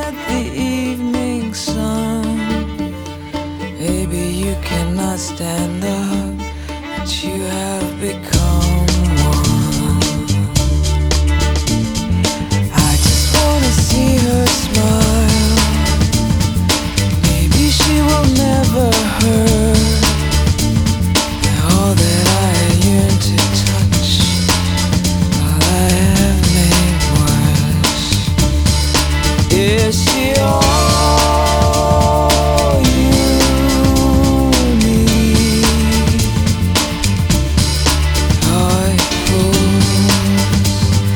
at the evening sun. Maybe you cannot stand up, but you have become one. I just wanna see her smile. Maybe she will never hurt. All that I yearn to touch, all I have made worse. Is she all you need? Heart fools,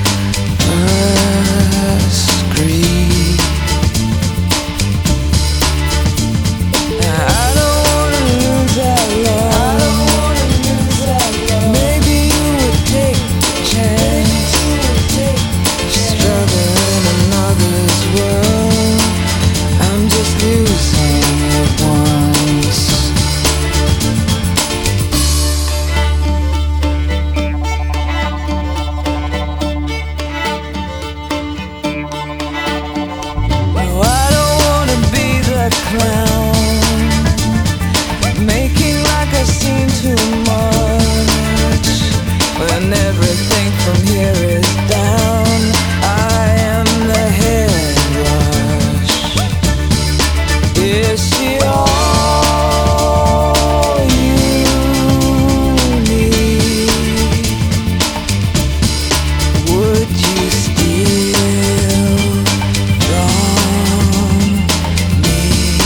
first greed. I don't wanna lose that love. Maybe you would take a chance. Struggle in another's world. I'm just losing it once. No, I don't wanna be the clown, making like I've seen too much, when everything from here is down. I am the head rush. Is she all you need? Would you steal from me?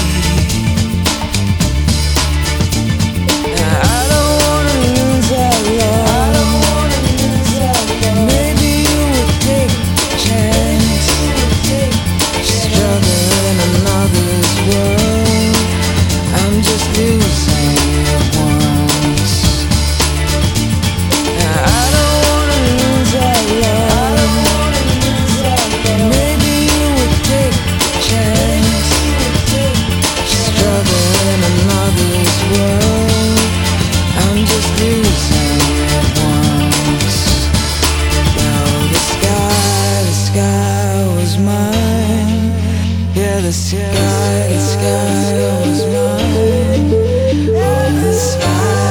I don't wanna lose that love. Maybe you would take a chance. Struggle in another's world. I'm just losing it once. I don't wanna lose that love. Maybe you would take a chance. Struggle in another's world. I'm just losing it once. Well, the sky was mine. Yeah, the sky was mine. Oh, the sky